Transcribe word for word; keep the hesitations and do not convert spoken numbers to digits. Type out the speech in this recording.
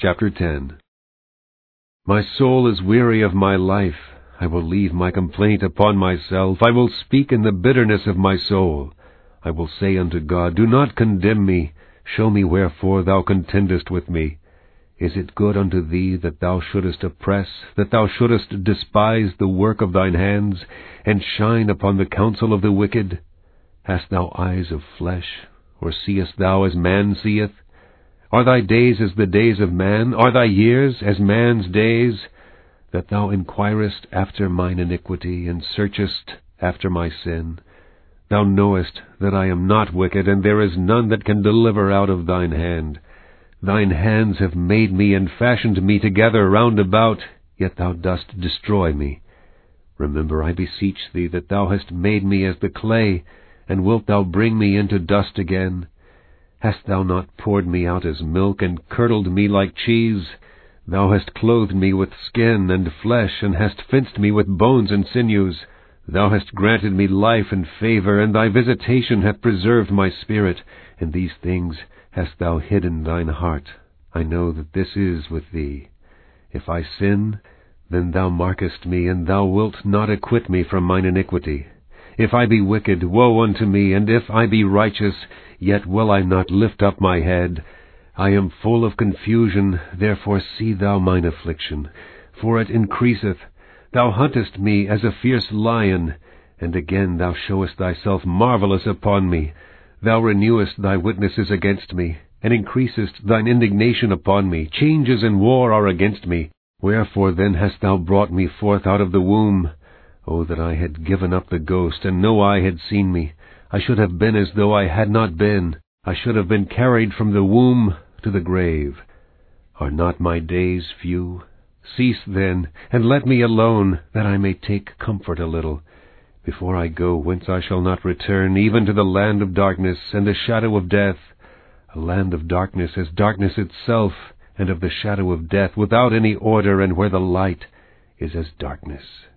Chapter ten. My soul is weary of my life. I will leave my complaint upon myself. I will speak in the bitterness of my soul. I will say unto God, Do not condemn me. Show me wherefore thou contendest with me. Is it good unto thee that thou shouldest oppress, that thou shouldest despise the work of thine hands, and shine upon the counsel of the wicked? Hast thou eyes of flesh, or seest thou as man seeth? Are thy days as the days of man? Are thy years as man's days? That thou inquirest after mine iniquity, and searchest after my sin. Thou knowest that I am not wicked, and there is none that can deliver out of thine hand. Thine hands have made me and fashioned me together round about, yet thou dost destroy me. Remember, I beseech thee, that thou hast made me as the clay, and wilt thou bring me into dust again? Hast thou not poured me out as milk, and curdled me like cheese? Thou hast clothed me with skin and flesh, and hast fenced me with bones and sinews. Thou hast granted me life and favor, and thy visitation hath preserved my spirit. And these things hast thou hidden thine heart. I know that this is with thee. If I sin, then thou markest me, and thou wilt not acquit me from mine iniquity. If I be wicked, woe unto me, and if I be righteous, yet will I not lift up my head. I am full of confusion, therefore see thou mine affliction, for it increaseth. Thou huntest me as a fierce lion, and again thou showest thyself marvelous upon me. Thou renewest thy witnesses against me, and increasest thine indignation upon me. Changes and war are against me. Wherefore then hast thou brought me forth out of the womb? O that I had given up the ghost, and no eye had seen me! I should have been as though I had not been. I should have been carried from the womb to the grave. Are not my days few? Cease then, and let me alone, that I may take comfort a little, before I go whence I shall not return, even to the land of darkness and the shadow of death, a land of darkness as darkness itself, and of the shadow of death, without any order, and where the light is as darkness.